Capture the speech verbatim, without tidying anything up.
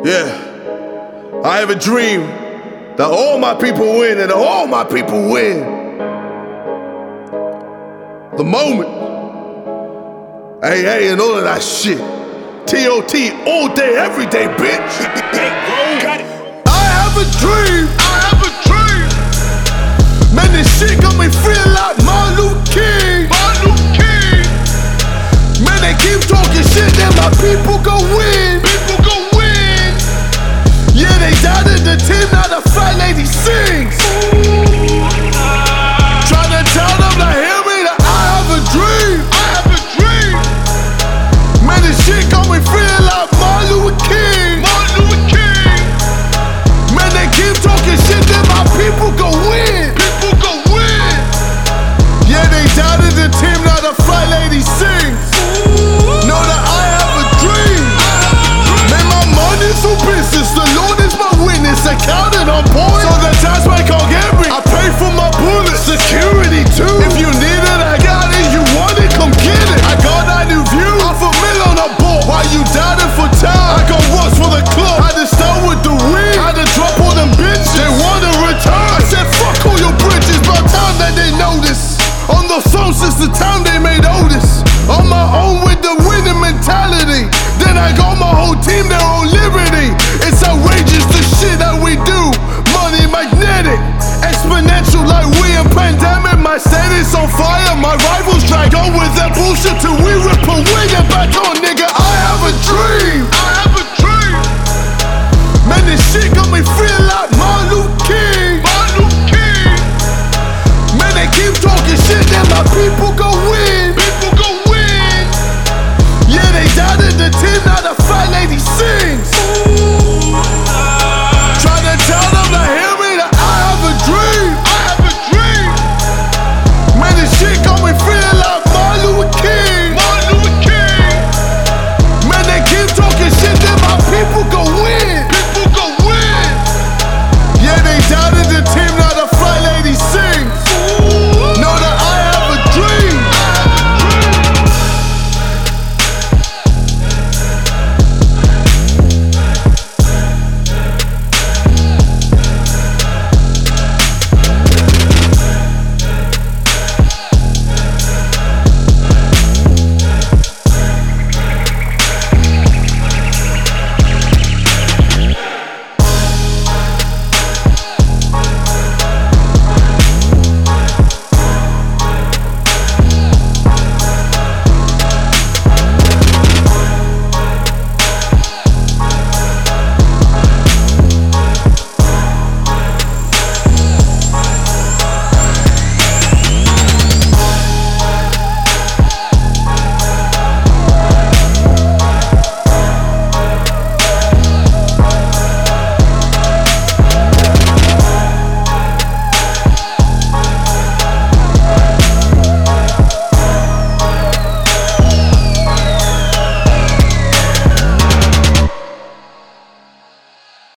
Yeah, I have a dream that all my people win and all my people win. The moment, hey, hey, and all of that shit. T O T all day, every day, bitch. I have a dream, I have a dream. Man, this shit got me feeling like Martin Luther King. Martin Luther King. Man, they keep talking shit, then my people go win. People go win. Yeah, they doubted the team, now the fat lady sings. Trying to tell them to hear me that I have a dream. I have a dream. Man, this shit got me feeling like Martin Luther King. Martin Luther King. Man, they keep talking shit, then my people go win. People go win. Yeah, they doubted the team, now the fat lady sings. Know that I have a dream. Man, my money's for business, the Lord is my witness. Accounting on point, so the tax man can't get me. I pay for my bullets, security too. If you need it, I got it. You want it, come get it. I got that new view, half a mil on a ball. Why you doubting for time? I got what's for the club. Had to start with the win, had to drop all them bitches. They want to return. I said fuck all your bridges, by the time that they notice. On the phone since the time they made Otis. On my own with the winning mentality. Then I got my whole team, they're on liberty. It's outrageous the shit that we do. Money magnetic, exponential like we in pandemic. My state is on fire, my rivals drag on with that bullshit till we rip away and back on it.